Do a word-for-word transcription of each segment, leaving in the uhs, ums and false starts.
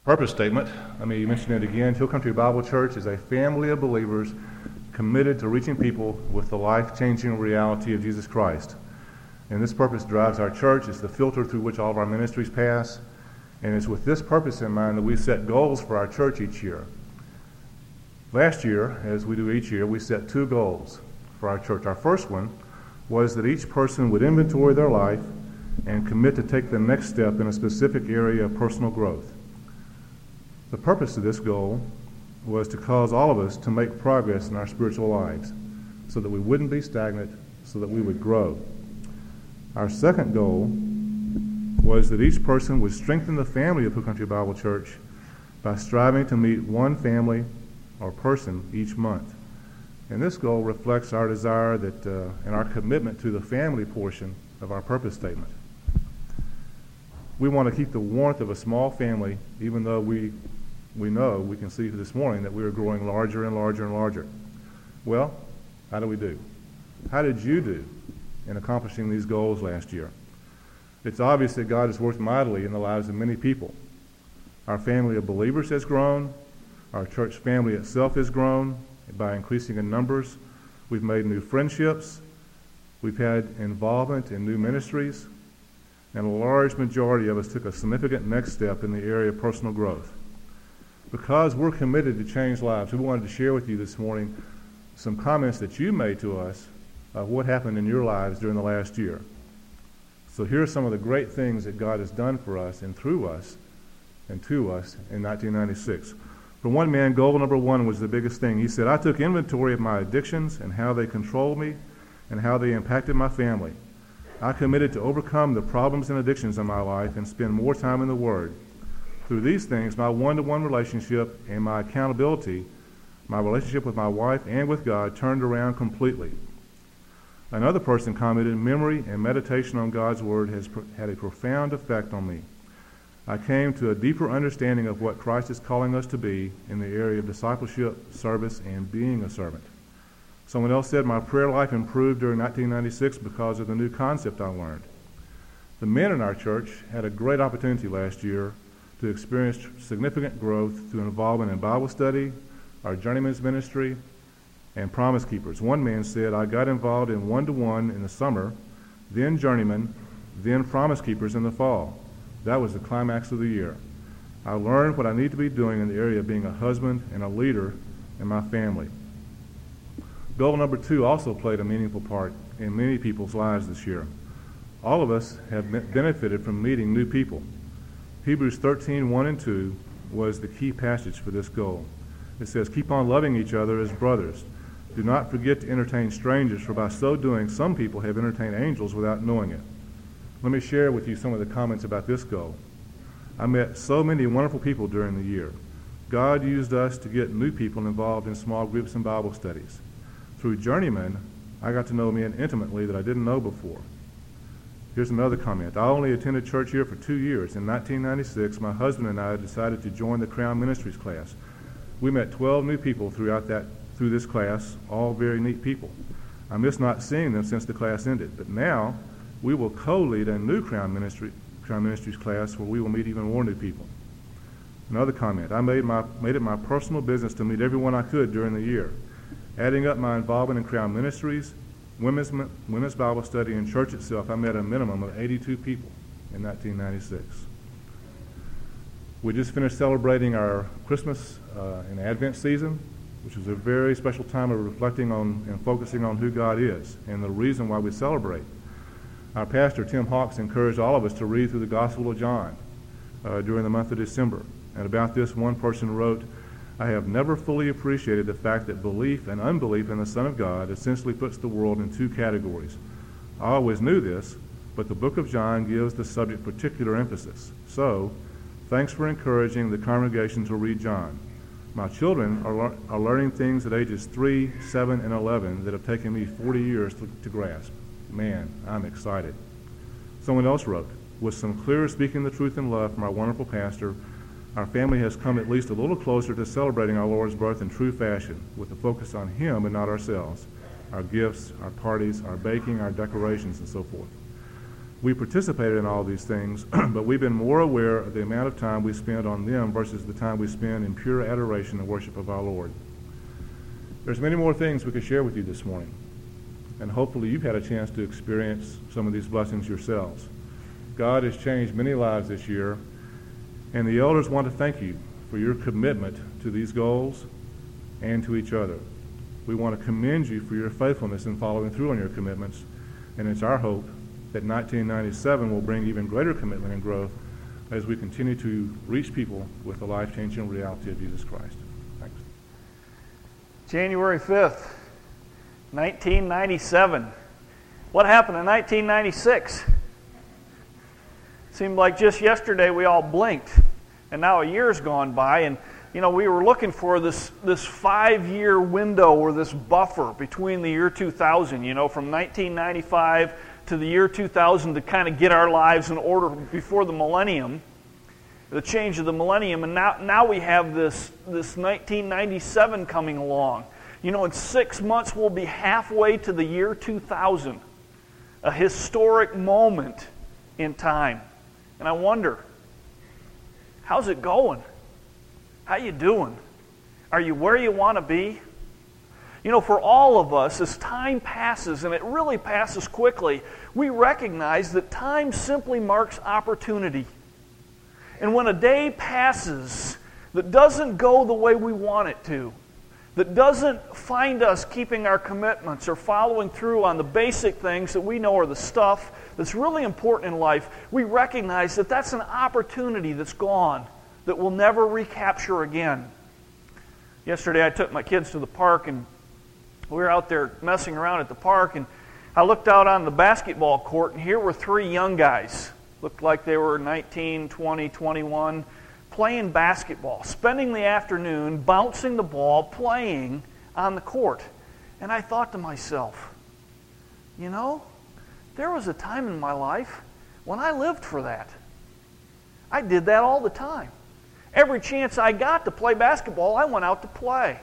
Purpose statement, let me mention it again. Hill Country Bible Church is a family of believers committed to reaching people with the life-changing reality of Jesus Christ. And this purpose drives our church. It's the filter through which all of our ministries pass. And it's with this purpose in mind that we set goals for our church each year. Last year, as we do each year, we set two goals for our church. Our first one was that each person would inventory their life and commit to take the next step in a specific area of personal growth. The purpose of this goal was to cause all of us to make progress in our spiritual lives so that we wouldn't be stagnant, so that we would grow. Our second goal was that each person would strengthen the family of Hill Country Bible Church by striving to meet one family or person each month. And this goal reflects our desire that uh, and our commitment to the family portion of our purpose statement. We want to keep the warmth of a small family, even though we we know, we can see this morning that we are growing larger and larger and larger. Well, how do we do? How did you do in accomplishing these goals last year? It's obvious that God has worked mightily in the lives of many people. Our family of believers has grown. Our church family itself has grown by increasing in numbers. We've made new friendships. We've had involvement in new ministries. And a large majority of us took a significant next step in the area of personal growth. Because we're committed to change lives, we wanted to share with you this morning some comments that you made to us of what happened in your lives during the last year. So here are some of the great things that God has done for us and through us and to us in nineteen ninety-six. For one man, goal number one was the biggest thing. He said, I took inventory of my addictions and how they controlled me and how they impacted my family. I committed to overcome the problems and addictions in my life and spend more time in the Word. Through these things, my one-to-one relationship and my accountability, my relationship with my wife and with God turned around completely. Another person commented, memory and meditation on God's Word has pro- had a profound effect on me. I came to a deeper understanding of what Christ is calling us to be in the area of discipleship, service, and being a servant. Someone else said, my prayer life improved during nineteen ninety-six because of the new concept I learned. The men in our church had a great opportunity last year to experience significant growth through involvement in Bible study, our journeyman's ministry, and Promise Keepers. One man said, I got involved in one-to-one in the summer, then journeyman, then Promise Keepers in the fall. That was the climax of the year. I learned what I need to be doing in the area of being a husband and a leader in my family. Goal number two also played a meaningful part in many people's lives this year. All of us have benefited from meeting new people. Hebrews thirteen, one and two was the key passage for this goal. It says, keep on loving each other as brothers. Do not forget to entertain strangers, for by so doing some people have entertained angels without knowing it. Let me share with you some of the comments about this goal. I met so many wonderful people during the year. God used us to get new people involved in small groups and Bible studies. Through Journeyman, I got to know men intimately that I didn't know before. Here's another comment. I only attended church here for two years. In nineteen ninety-six, my husband and I decided to join the Crown Ministries class. We met twelve new people throughout that through this class, all very neat people. I miss not seeing them since the class ended, but now we will co-lead a new Crown Ministry Crown Ministries class where we will meet even more new people. Another comment. I made my made it my personal business to meet everyone I could during the year. Adding up my involvement in Crown Ministries, Women's, women's Bible study, and church itself, I met a minimum of eighty-two people in nineteen ninety-six. We just finished celebrating our Christmas uh, and Advent season, which is a very special time of reflecting on and focusing on who God is and the reason why we celebrate. Our pastor, Tim Hawks, encouraged all of us to read through the Gospel of John uh, during the month of December. And about this, one person wrote, I have never fully appreciated the fact that belief and unbelief in the Son of God essentially puts the world in two categories. I always knew this, but the book of John gives the subject particular emphasis. So, thanks for encouraging the congregation to read John. My children are, le- are learning things at ages three, seven, and eleven that have taken me forty years to, to grasp. Man, I'm excited. Someone else wrote, with some clear speaking the truth in love from our wonderful pastor, our family has come at least a little closer to celebrating our Lord's birth in true fashion, with a focus on Him and not ourselves, our gifts, our parties, our baking, our decorations, and so forth. We participated in all these things, but we've been more aware of the amount of time we spend on them versus the time we spend in pure adoration and worship of our Lord. There's many more things we could share with you this morning, and hopefully you've had a chance to experience some of these blessings yourselves. God has changed many lives this year, and the elders want to thank you for your commitment to these goals and to each other. We want to commend you for your faithfulness in following through on your commitments, and it's our hope that nineteen ninety-seven will bring even greater commitment and growth as we continue to reach people with the life-changing reality of Jesus Christ. Thanks. January fifth, nineteen ninety-seven. What happened in nineteen ninety-six? Seemed like just yesterday we all blinked, and now a year's gone by, and you know, we were looking for this, this five-year window or this buffer between the year two thousand, you know, from nineteen ninety-five to the year two thousand to kind of get our lives in order before the millennium, the change of the millennium. And now, now we have this, this nineteen ninety-seven coming along. You know, in six months we'll be halfway to the year two thousand, a historic moment in time. And I wonder, how's it going? How you doing? Are you where you want to be? You know, for all of us, as time passes, and it really passes quickly, we recognize that time simply marks opportunity. And when a day passes that doesn't go the way we want it to, that doesn't find us keeping our commitments or following through on the basic things that we know are the stuff that's really important in life, we recognize that that's an opportunity that's gone, that we'll never recapture again. Yesterday I took my kids to the park, and we were out there messing around at the park, and I looked out on the basketball court, and here were three young guys. Looked like they were nineteen, twenty, twenty-one, playing basketball, spending the afternoon bouncing the ball, playing on the court. And I thought to myself, you know, there was a time in my life when I lived for that. I did that all the time. Every chance I got to play basketball, I went out to play.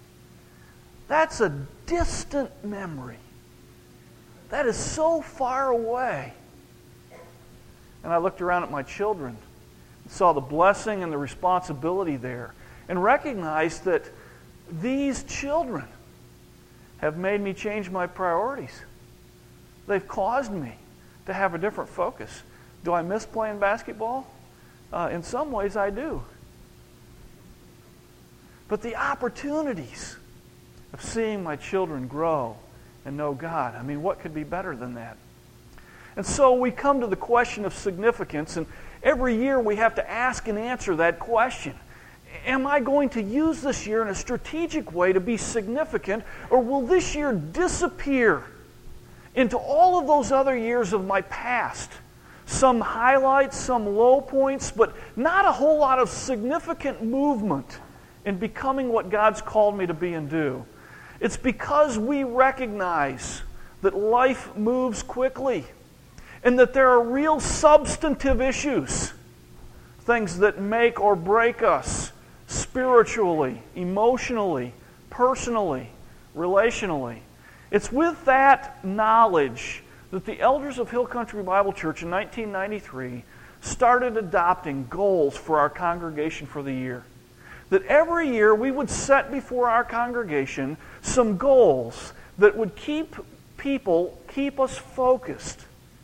That's a distant memory. That is so far away. And I looked around at my children, saw the blessing and the responsibility there, and recognized that these children have made me change my priorities. They've caused me to have a different focus. Do I miss playing basketball? Uh, in some ways I do. But the opportunities of seeing my children grow and know God, I mean, what could be better than that? And so we come to the question of significance, and every year we have to ask and answer that question. Am I going to use this year in a strategic way to be significant, or will this year disappear into all of those other years of my past? Some highlights, some low points, but not a whole lot of significant movement in becoming what God's called me to be and do. It's because we recognize that life moves quickly and that there are real substantive issues, things that make or break us spiritually, emotionally, personally, relationally. It's with that knowledge that the elders of Hill Country Bible Church in nineteen ninety-three started adopting goals for our congregation for the year. That every year we would set before our congregation some goals that would keep people, keep us focused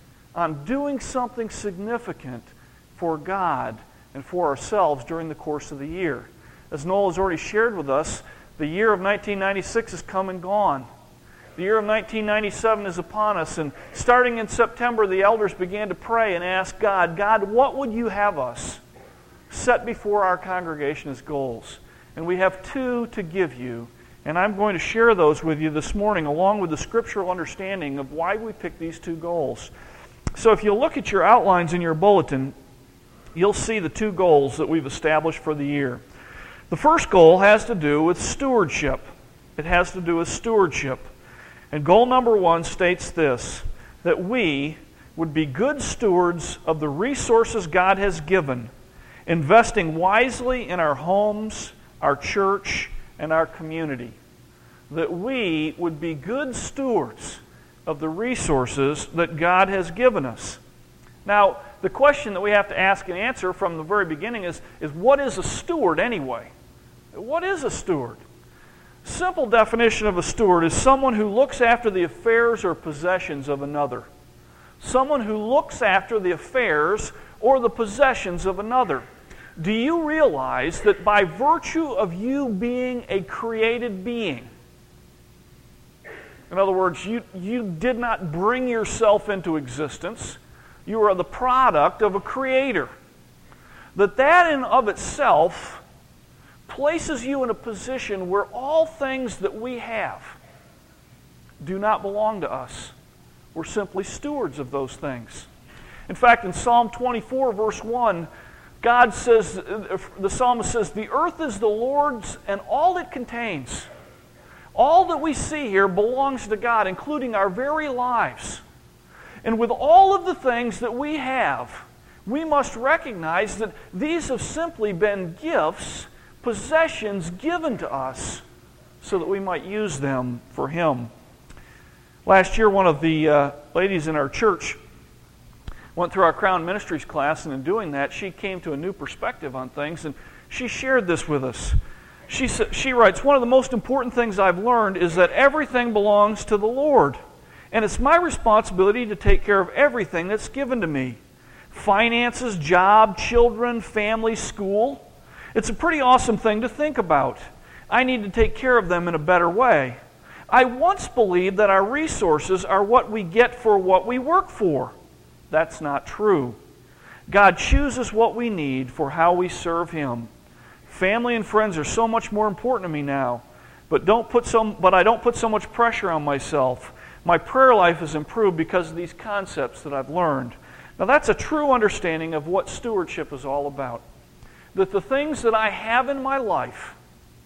on doing something significant for God and for ourselves during the course of the year. As Noel has already shared with us, the year of nineteen ninety-six has come and gone. The year of nineteen ninety-seven is upon us, and starting in September, the elders began to pray and ask God, God, what would you have us set before our congregation as goals? And we have two to give you, and I'm going to share those with you this morning, along with the scriptural understanding of why we picked these two goals. So if you look at your outlines in your bulletin, you'll see the two goals that we've established for the year. The first goal has to do with stewardship. It has to do with stewardship. And goal number one states this, that we would be good stewards of the resources God has given, investing wisely in our homes, our church, and our community. That we would be good stewards of the resources that God has given us. Now, the question that we have to ask and answer from the very beginning is, is what is a steward anyway? What is a steward? Simple definition of a steward is someone who looks after the affairs or possessions of another. Someone who looks after the affairs or the possessions of another. Do you realize that by virtue of you being a created being, in other words, you, you did not bring yourself into existence, you are the product of a creator, that that in of itself places you in a position where all things that we have do not belong to us. We're simply stewards of those things. In fact, in Psalm twenty-four, verse one, God says, the psalmist says, "The earth is the Lord's and all it contains." All that we see here belongs to God, including our very lives. And with all of the things that we have, we must recognize that these have simply been gifts, possessions given to us so that we might use them for Him. Last year, one of the uh, ladies in our church went through our Crown Ministries class, and in doing that, she came to a new perspective on things, and she shared this with us. She, she writes, "One of the most important things I've learned is that everything belongs to the Lord, and it's my responsibility to take care of everything that's given to me. Finances, job, children, family, school. It's a pretty awesome thing to think about. I need to take care of them in a better way. I once believed that our resources are what we get for what we work for. That's not true. God chooses what we need for how we serve Him. Family and friends are so much more important to me now, but don't put so, but I don't put so much pressure on myself. My prayer life has improved because of these concepts that I've learned." Now that's a true understanding of what stewardship is all about. That the things that I have in my life,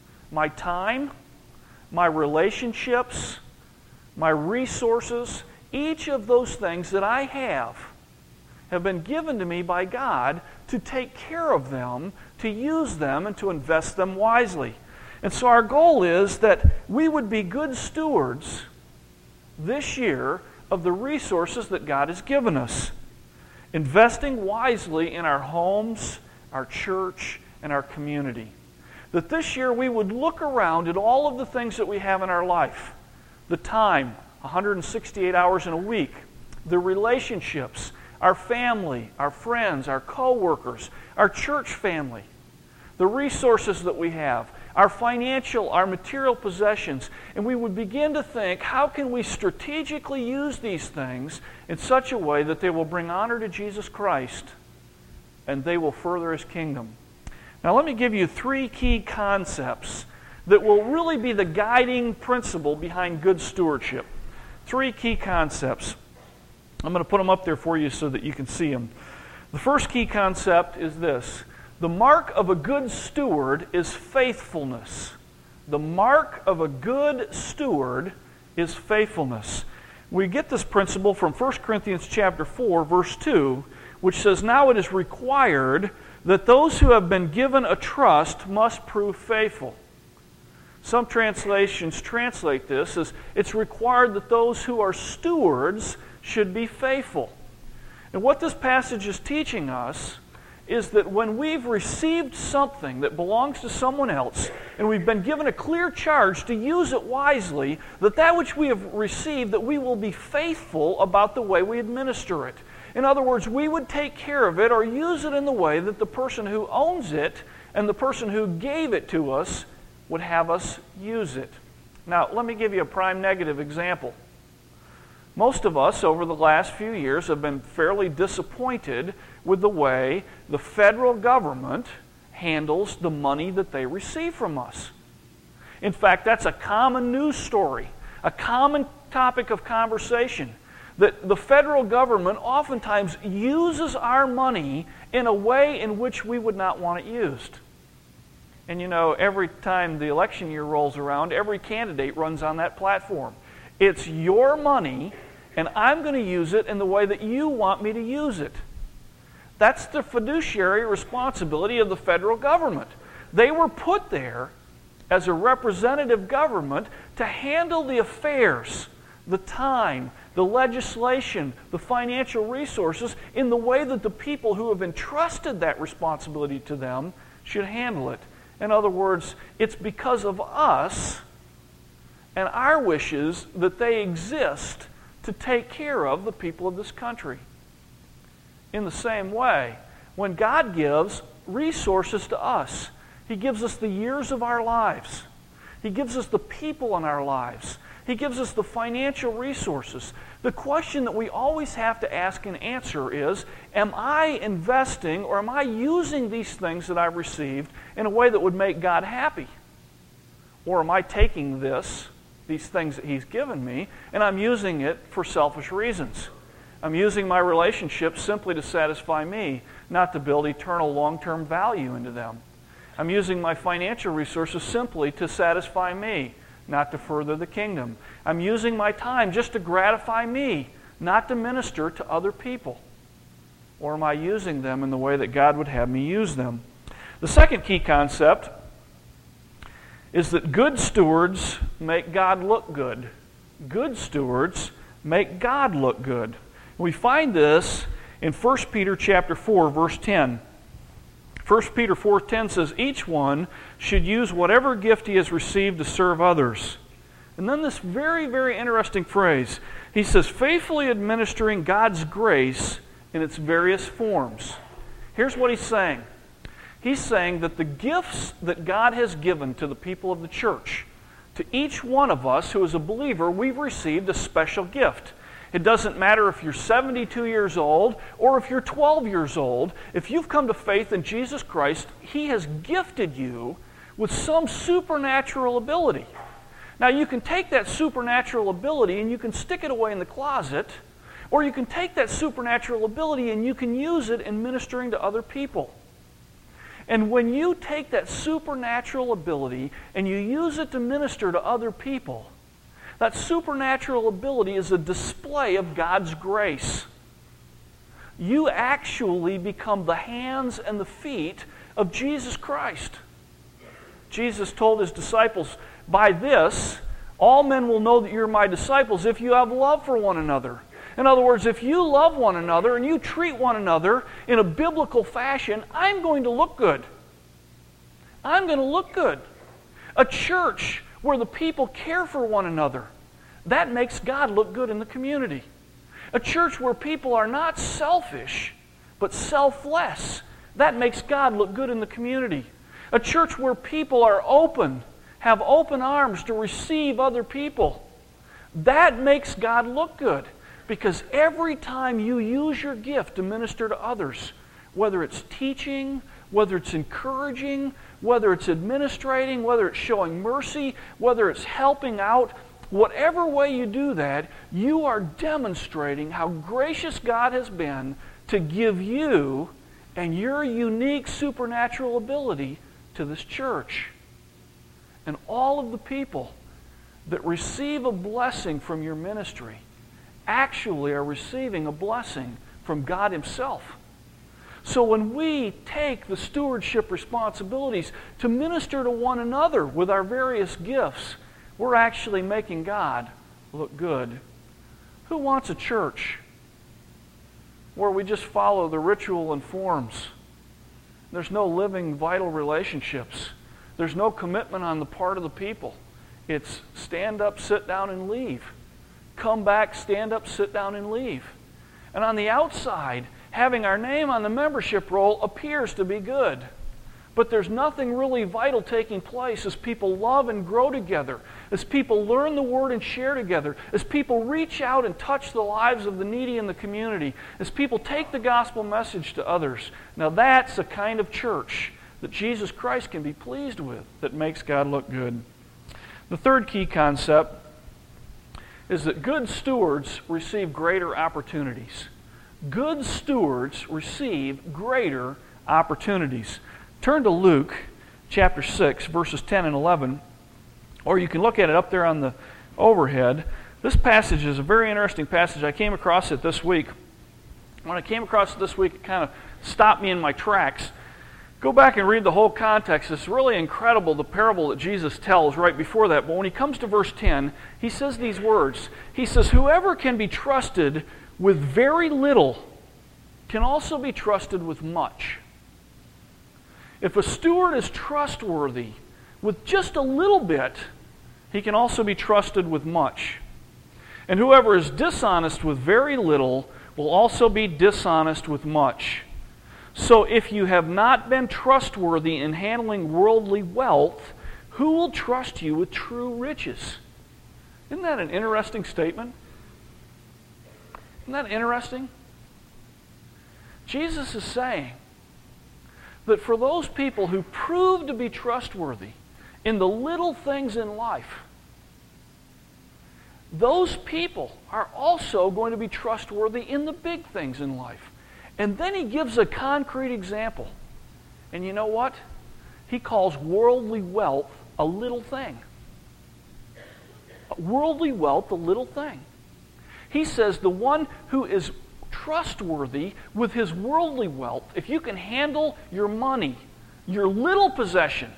my time, my relationships, my resources, each of those things that I have have been given to me by God to take care of them, to use them, and to invest them wisely. And so our goal is that we would be good stewards this year of the resources that God has given us, investing wisely in our homes, our church, and our community. That this year we would look around at all of the things that we have in our life, the time, one hundred sixty-eight hours in a week, the relationships, our family, our friends, our co-workers, our church family, the resources that we have, our financial, our material possessions, and we would begin to think, how can we strategically use these things in such a way that they will bring honor to Jesus Christ and they will further His kingdom? Now let me give you three key concepts that will really be the guiding principle behind good stewardship. Three key concepts. I'm going to put them up there for you so that you can see them. The first key concept is this. The mark of a good steward is faithfulness. The mark of a good steward is faithfulness. We get this principle from First Corinthians chapter four, verse two, which says, "Now it is required that those who have been given a trust must prove faithful." Some translations translate this as, it's required that those who are stewards should be faithful. And what this passage is teaching us is that when we've received something that belongs to someone else, and we've been given a clear charge to use it wisely, that that which we have received, that we will be faithful about the way we administer it. In other words, we would take care of it or use it in the way that the person who owns it and the person who gave it to us would have us use it. Now, let me give you a prime negative example. Most of us over the last few years have been fairly disappointed with the way the federal government handles the money that they receive from us. In fact, that's a common news story, a common topic of conversation, that the federal government oftentimes uses our money in a way in which we would not want it used. And you know, every time the election year rolls around, every candidate runs on that platform. It's your money, and I'm going to use it in the way that you want me to use it. That's the fiduciary responsibility of the federal government. They were put there as a representative government to handle the affairs, the time, the legislation, the financial resources in the way that the people who have entrusted that responsibility to them should handle it. In other words, it's because of us and our wishes that they exist to take care of the people of this country. In the same way, when God gives resources to us, He gives us the years of our lives. He gives us the people in our lives. He gives us the financial resources. The question that we always have to ask and answer is, am I investing or am I using these things that I've received in a way that would make God happy? Or am I taking this, these things that He's given me, and I'm using it for selfish reasons? I'm using my relationships simply to satisfy me, not to build eternal long-term value into them. I'm using my financial resources simply to satisfy me, not to further the kingdom. I'm using my time just to gratify me, not to minister to other people. Or am I using them in the way that God would have me use them? The second key concept is that good stewards make God look good. Good stewards make God look good. We find this in First Peter chapter four, verse ten. First Peter four ten says, each one should use whatever gift he has received to serve others. And then this very, very interesting phrase. He says, faithfully administering God's grace in its various forms. Here's what he's saying. He's saying that the gifts that God has given to the people of the church, to each one of us who is a believer, we've received a special gift. It doesn't matter if you're seventy-two years old or if you're twelve years old. If you've come to faith in Jesus Christ, He has gifted you with some supernatural ability. Now, you can take that supernatural ability and you can stick it away in the closet, or you can take that supernatural ability and you can use it in ministering to other people. And when you take that supernatural ability and you use it to minister to other people, that supernatural ability is a display of God's grace. You actually become the hands and the feet of Jesus Christ. Jesus told His disciples, by this, all men will know that you're my disciples if you have love for one another. In other words, if you love one another and you treat one another in a biblical fashion, I'm going to look good. I'm going to look good. A church where the people care for one another, that makes God look good in the community. A church where people are not selfish, but selfless, that makes God look good in the community. A church where people are open, have open arms to receive other people, that makes God look good. Because every time you use your gift to minister to others, whether it's teaching, whether it's encouraging, whether it's administrating, whether it's showing mercy, whether it's helping out, whatever way you do that, you are demonstrating how gracious God has been to give you and your unique supernatural ability to this church. And all of the people that receive a blessing from your ministry actually are receiving a blessing from God Himself. So when we take the stewardship responsibilities to minister to one another with our various gifts, we're actually making God look good. Who wants a church where we just follow the ritual and forms? There's no living, vital relationships. There's no commitment on the part of the people. It's stand up, sit down, and leave. Come back, stand up, sit down, and leave. And on the outside, having our name on the membership roll appears to be good. But there's nothing really vital taking place as people love and grow together, as people learn the Word and share together, as people reach out and touch the lives of the needy in the community, as people take the gospel message to others. Now that's a kind of church that Jesus Christ can be pleased with, that makes God look good. The third key concept is that good stewards receive greater opportunities. Good stewards receive greater opportunities. Turn to Luke chapter six, verses ten and eleven, or you can look at it up there on the overhead. This passage is a very interesting passage. I came across it this week. When I came across it this week, it kind of stopped me in my tracks. Go back and read the whole context. It's really incredible, the parable that Jesus tells right before that. But when he comes to verse ten, he says these words. He says, "Whoever can be trusted with very little can also be trusted with much." If a steward is trustworthy with just a little bit, he can also be trusted with much. And whoever is dishonest with very little will also be dishonest with much. So if you have not been trustworthy in handling worldly wealth, who will trust you with true riches? Isn't that an interesting statement? Isn't that interesting? Jesus is saying that for those people who prove to be trustworthy in the little things in life, those people are also going to be trustworthy in the big things in life. And then he gives a concrete example. And you know what? He calls worldly wealth a little thing. Worldly wealth, a little thing. He says the one who is trustworthy with his worldly wealth, if you can handle your money, your little possession,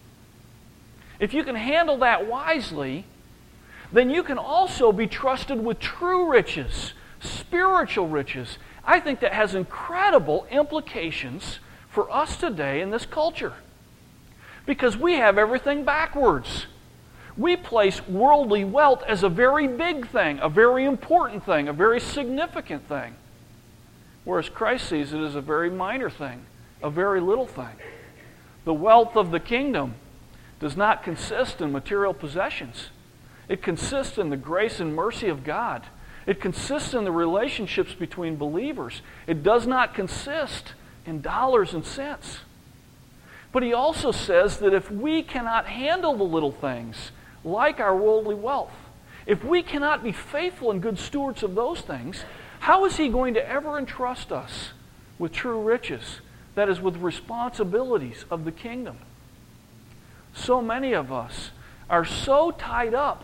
if you can handle that wisely, then you can also be trusted with true riches, spiritual riches. I think that has incredible implications for us today in this culture. Because we have everything backwards. We place worldly wealth as a very big thing, a very important thing, a very significant thing. Whereas Christ sees it as a very minor thing, a very little thing. The wealth of the kingdom does not consist in material possessions. It consists in the grace and mercy of God. It consists in the relationships between believers. It does not consist in dollars and cents. But he also says that if we cannot handle the little things, like our worldly wealth, if we cannot be faithful and good stewards of those things, how is he going to ever entrust us with true riches? That is, with responsibilities of the kingdom. So many of us are so tied up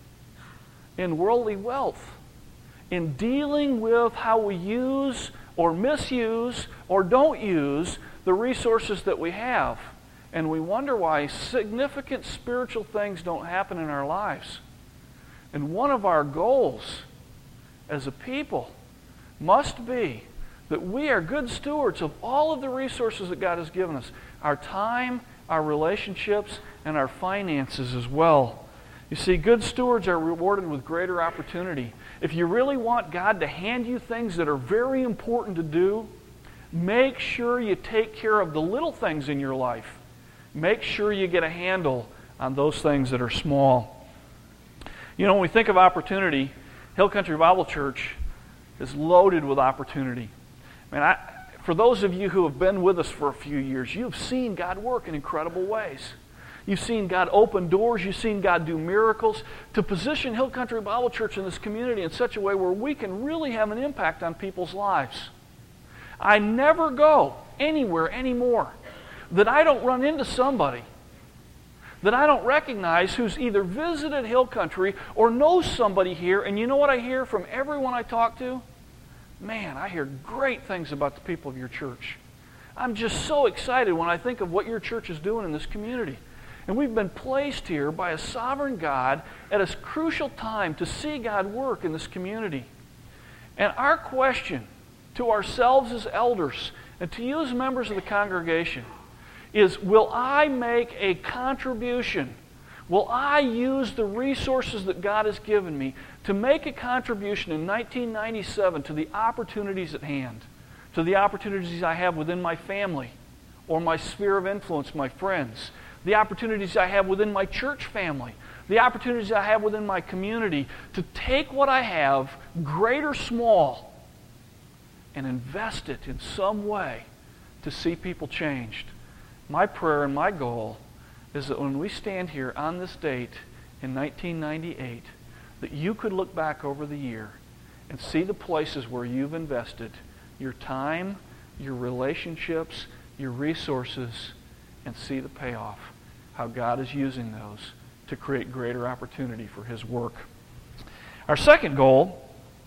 in worldly wealth, in dealing with how we use or misuse or don't use the resources that we have. And we wonder why significant spiritual things don't happen in our lives. And one of our goals as a people must be that we are good stewards of all of the resources that God has given us. Our time, our relationships, and our finances as well. You see, good stewards are rewarded with greater opportunity. If you really want God to hand you things that are very important to do, make sure you take care of the little things in your life. Make sure you get a handle on those things that are small. You know, when we think of opportunity, Hill Country Bible Church is loaded with opportunity. I mean, I, for those of you who have been with us for a few years, you've seen God work in incredible ways. You've seen God open doors. You've seen God do miracles to position Hill Country Bible Church in this community in such a way where we can really have an impact on people's lives. I never go anywhere anymore that I don't run into somebody that I don't recognize who's either visited Hill Country or knows somebody here. And you know what I hear from everyone I talk to? Man, I hear great things about the people of your church. I'm just so excited when I think of what your church is doing in this community. And we've been placed here by a sovereign God at a crucial time to see God work in this community. And our question to ourselves as elders and to you as members of the congregation is, will I make a contribution? Will I use the resources that God has given me to make a contribution in nineteen ninety-seven to the opportunities at hand, to the opportunities I have within my family or my sphere of influence, my friends, the opportunities I have within my church family, the opportunities I have within my community, to take what I have, great or small, and invest it in some way to see people changed. My prayer and my goal is that when we stand here on this date in nineteen ninety-eight, that you could look back over the year and see the places where you've invested your time, your relationships, your resources, and see the payoff, how God is using those to create greater opportunity for His work. Our second goal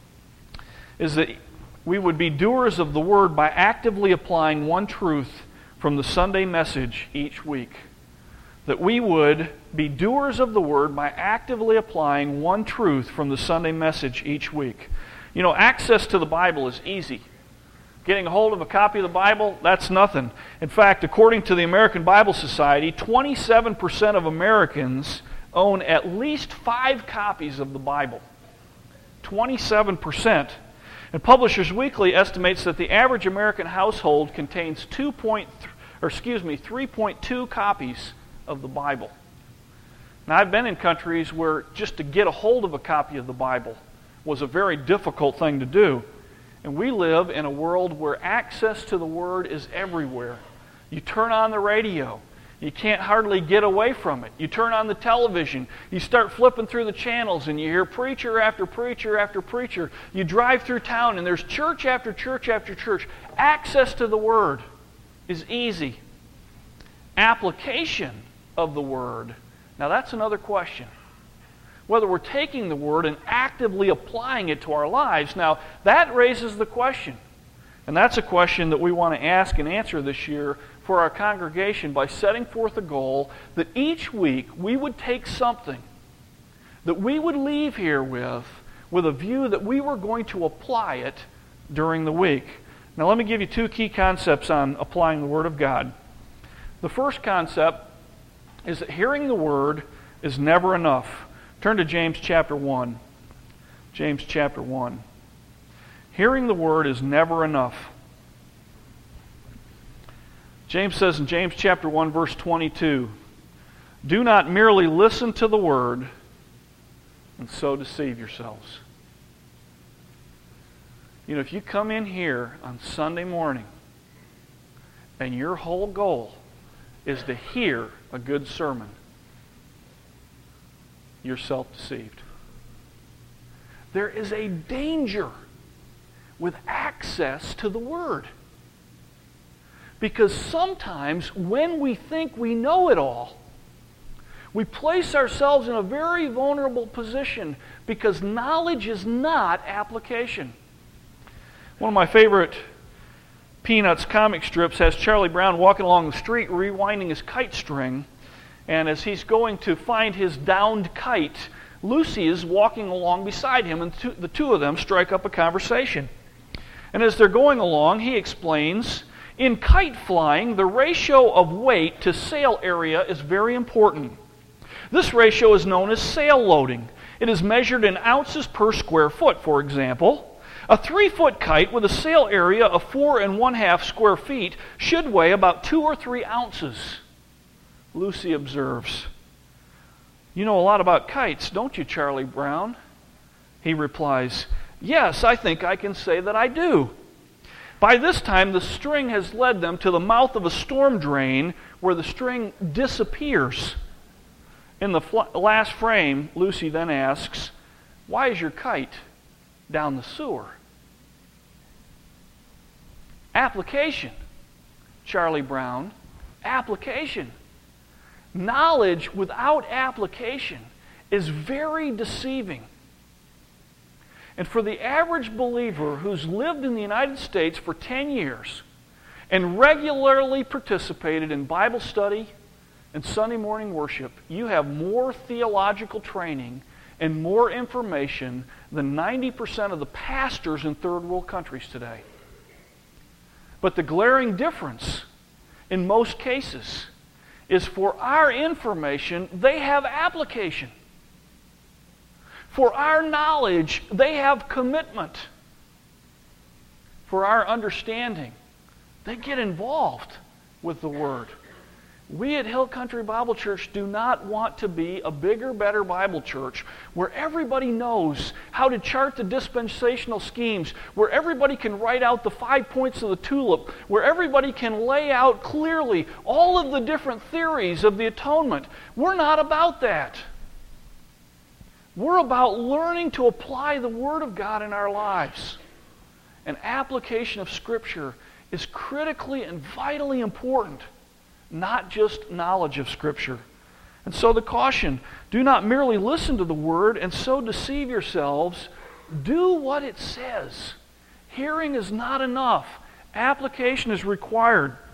is that we would be doers of the Word by actively applying one truth from the Sunday message each week. That we would be doers of the Word by actively applying one truth from the Sunday message each week. You know, access to the Bible is easy. Getting a hold of a copy of the Bible, that's nothing. In fact, according to the American Bible Society, twenty-seven percent of Americans own at least five copies of the Bible. twenty-seven percent. And Publishers Weekly estimates that the average American household contains two point, or excuse me, three point two copies of the Bible. Now, I've been in countries where just to get a hold of a copy of the Bible was a very difficult thing to do. And we live in a world where access to the Word is everywhere. You turn on the radio, you can't hardly get away from it. You turn on the television, you start flipping through the channels, and you hear preacher after preacher after preacher. You drive through town, and there's church after church after church. Access to the Word is easy. Application of the Word, now that's another question. Whether we're taking the Word and actively applying it to our lives. Now, that raises the question. And that's a question that we want to ask and answer this year for our congregation by setting forth a goal that each week we would take something that we would leave here with, with a view that we were going to apply it during the week. Now, let me give you two key concepts on applying the Word of God. The first concept is that hearing the Word is never enough. Turn to James chapter one. James chapter one. Hearing the Word is never enough. James says in James chapter one, verse twenty-two, "Do not merely listen to the Word and so deceive yourselves." You know, if you come in here on Sunday morning and your whole goal is to hear a good sermon, you're self-deceived. There is a danger with access to the Word. Because sometimes when we think we know it all, we place ourselves in a very vulnerable position because knowledge is not application. One of my favorite Peanuts comic strips has Charlie Brown walking along the street rewinding his kite string. And as he's going to find his downed kite, Lucy is walking along beside him, and the two of them strike up a conversation. And as they're going along, he explains, in kite flying, the ratio of weight to sail area is very important. This ratio is known as sail loading. It is measured in ounces per square foot, for example. A three-foot kite with a sail area of four and one-half square feet should weigh about two or three ounces. Lucy observes, "You know a lot about kites, don't you, Charlie Brown?" He replies, "Yes, I think I can say that I do." By this time, the string has led them to the mouth of a storm drain where the string disappears. In the fl- last frame, Lucy then asks, "Why is your kite down the sewer?" Application, Charlie Brown, application. Knowledge without application is very deceiving. And for the average believer who's lived in the United States for ten years and regularly participated in Bible study and Sunday morning worship, you have more theological training and more information than ninety percent of the pastors in third world countries today. But the glaring difference in most cases is for our information, they have application. For our knowledge, they have commitment. For our understanding, they get involved with the Word. We at Hill Country Bible Church do not want to be a bigger, better Bible church where everybody knows how to chart the dispensational schemes, where everybody can write out the five points of the tulip, where everybody can lay out clearly all of the different theories of the atonement. We're not about that. We're about learning to apply the Word of God in our lives. An application of Scripture is critically and vitally important, not just knowledge of Scripture. And so the caution, do not merely listen to the Word and so deceive yourselves. Do what it says. Hearing is not enough. Application is required.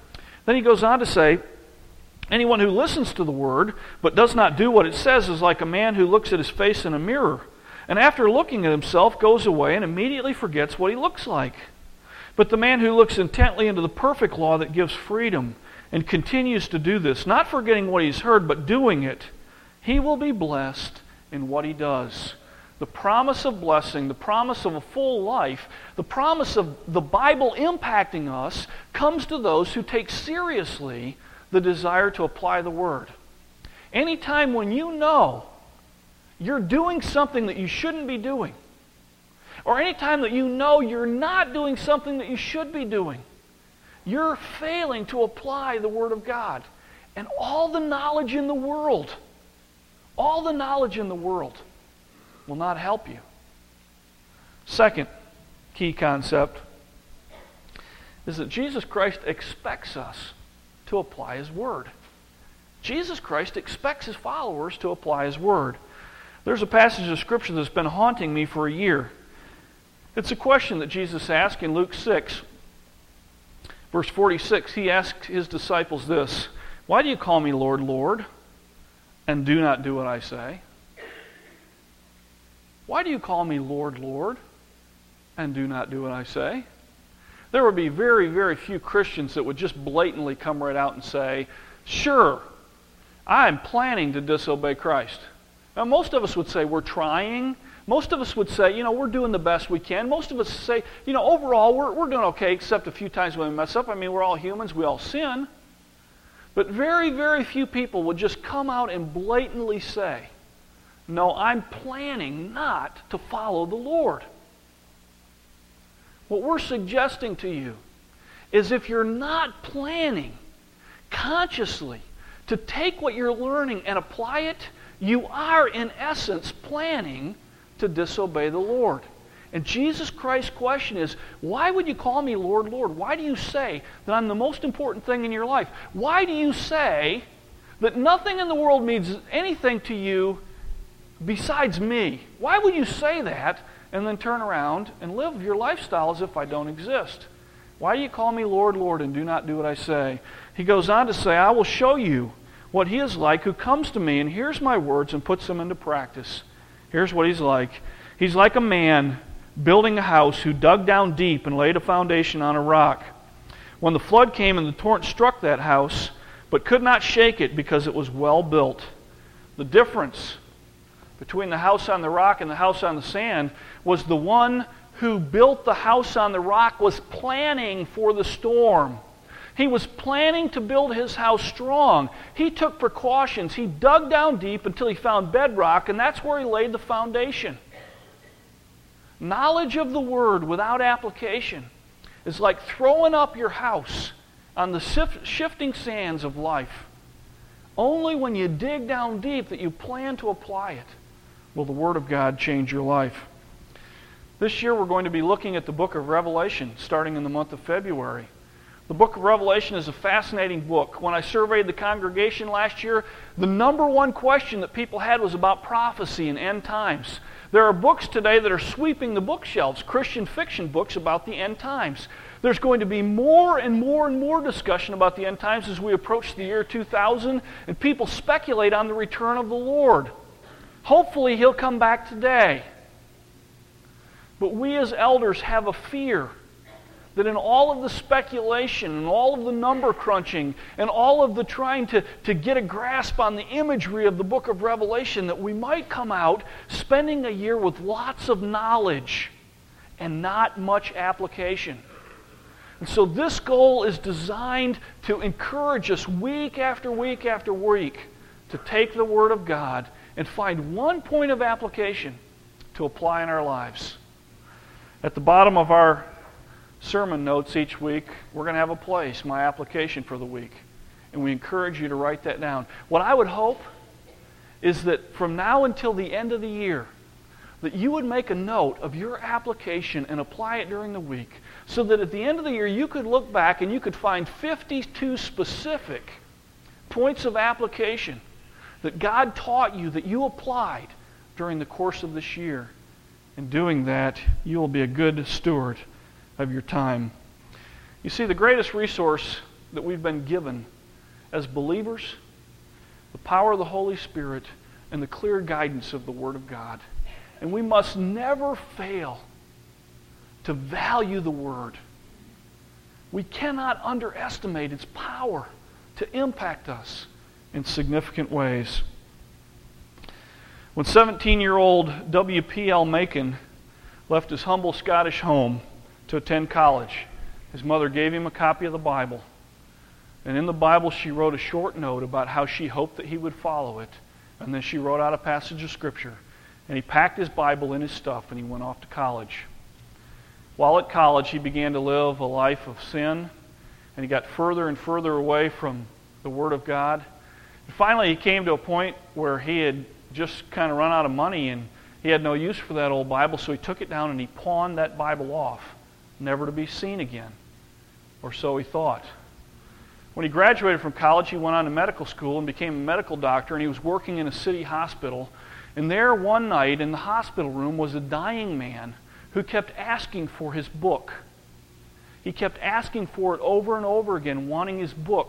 Then he goes on to say, anyone who listens to the word but does not do what it says is like a man who looks at his face in a mirror, and after looking at himself goes away and immediately forgets what he looks like. But the man who looks intently into the perfect law that gives freedom and continues to do this, not forgetting what he's heard but doing it, he will be blessed in what he does. The promise of blessing, the promise of a full life, the promise of the Bible impacting us comes to those who take seriously the desire to apply the Word. Anytime when you know you're doing something that you shouldn't be doing, or anytime that you know you're not doing something that you should be doing, you're failing to apply the Word of God. And all the knowledge in the world, all the knowledge in the world will not help you. Second key concept is that Jesus Christ expects us to apply His Word. Jesus Christ expects His followers to apply His Word. There's a passage of Scripture that's been haunting me for a year. It's a question that Jesus asked in Luke six, verse forty-six. He asked His disciples this, "Why do you call me Lord, Lord, and do not do what I say? Why do you call me Lord, Lord, and do not do what I say?" There would be very, very few Christians that would just blatantly come right out and say, "Sure, I'm planning to disobey Christ." Now, most of us would say we're trying. Most of us would say, you know, we're doing the best we can. Most of us say, you know, overall, we're, we're doing okay, except a few times when we mess up. I mean, we're all humans. We all sin. But very, very few people would just come out and blatantly say, "No, I'm planning not to follow the Lord." What we're suggesting to you is if you're not planning consciously to take what you're learning and apply it, you are, in essence, planning to disobey the Lord. And Jesus Christ's question is, why would you call me Lord, Lord? Why do you say that I'm the most important thing in your life? Why do you say that nothing in the world means anything to you besides me? Why would you say that and then turn around and live your lifestyle as if I don't exist? Why do you call me Lord, Lord, and do not do what I say? He goes on to say, I will show you what He is like who comes to me and hears my words and puts them into practice. Here's what He's like. He's like a man building a house who dug down deep and laid a foundation on a rock. When the flood came and the torrent struck that house, but could not shake it because it was well built. The difference between the house on the rock and the house on the sand was the one who built the house on the rock was planning for the storm. He was planning to build his house strong. He took precautions. He dug down deep until he found bedrock, and that's where he laid the foundation. Knowledge of the Word without application is like throwing up your house on the shifting sands of life. Only when you dig down deep that you plan to apply it will the Word of God change your life. This year we're going to be looking at the book of Revelation starting in the month of February. The book of Revelation is a fascinating book. When I surveyed the congregation last year, the number one question that people had was about prophecy and end times. There are books today that are sweeping the bookshelves, Christian fiction books about the end times. There's going to be more and more and more discussion about the end times as we approach the year two thousand, and people speculate on the return of the Lord. Hopefully He'll come back today. But we as elders have a fear that in all of the speculation and all of the number crunching and all of the trying to, to get a grasp on the imagery of the book of Revelation, that we might come out spending a year with lots of knowledge and not much application. And so this goal is designed to encourage us week after week after week to take the Word of God and find one point of application to apply in our lives. At the bottom of our sermon notes each week, we're going to have a place, my application for the week. And we encourage you to write that down. What I would hope is that from now until the end of the year, that you would make a note of your application and apply it during the week, so that at the end of the year you could look back and you could find fifty-two specific points of application that God taught you, that you applied during the course of this year. In doing that, you will be a good steward of your time. You see, the greatest resource that we've been given as believers, the power of the Holy Spirit, and the clear guidance of the Word of God. And we must never fail to value the Word. We cannot underestimate its power to impact us in significant ways. When seventeen-year-old W P L Macon left his humble Scottish home to attend college, his mother gave him a copy of the Bible. And in the Bible, she wrote a short note about how she hoped that he would follow it. And then she wrote out a passage of Scripture. And he packed his Bible in his stuff and he went off to college. While at college, he began to live a life of sin. And he got further and further away from the Word of God. And finally, he came to a point where he had just kind of run out of money and he had no use for that old Bible. So he took it down and he pawned that Bible off, never to be seen again. Or so he thought. When he graduated from college, he went on to medical school and became a medical doctor, and he was working in a city hospital. And there one night in the hospital room was a dying man who kept asking for his book. He kept asking for it over and over again, wanting his book.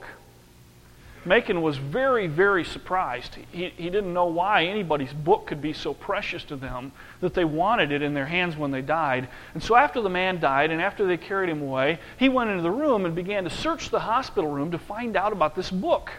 Macon was very, very surprised. He, he didn't know why anybody's book could be so precious to them that they wanted it in their hands when they died. And so after the man died and after they carried him away, he went into the room and began to search the hospital room to find out about this book.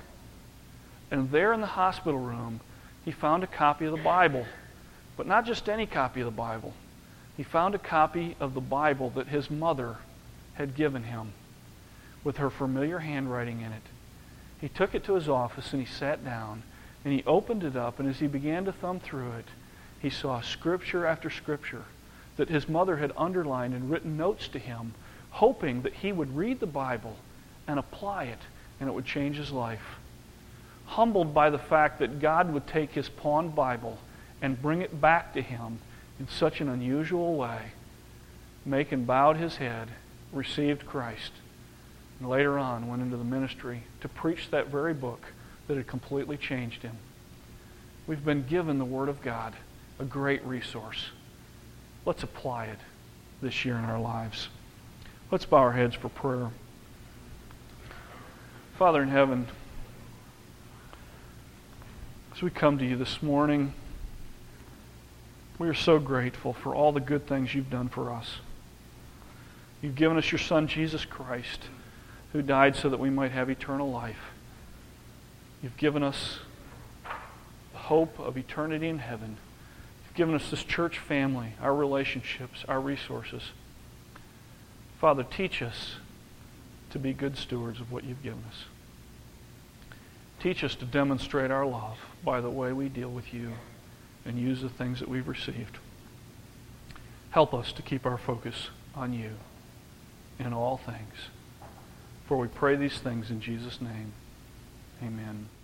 And there in the hospital room, he found a copy of the Bible. But not just any copy of the Bible. He found a copy of the Bible that his mother had given him with her familiar handwriting in it. He took it to his office and he sat down and he opened it up, and as he began to thumb through it, he saw scripture after scripture that his mother had underlined and written notes to him, hoping that he would read the Bible and apply it and it would change his life. Humbled by the fact that God would take his pawned Bible and bring it back to him in such an unusual way, Macon bowed his head, received Christ, and later on went into the ministry to preach that very book that had completely changed him. We've been given the Word of God, a great resource. Let's apply it this year in our lives. Let's bow our heads for prayer. Father in heaven, as we come to you this morning, we are so grateful for all the good things you've done for us. You've given us your Son, Jesus Christ, who died so that we might have eternal life. You've given us the hope of eternity in heaven. You've given us this church family, our relationships, our resources. Father, teach us to be good stewards of what you've given us. Teach us to demonstrate our love by the way we deal with you and use the things that we've received. Help us to keep our focus on you in all things. For we pray these things in Jesus' name. Amen.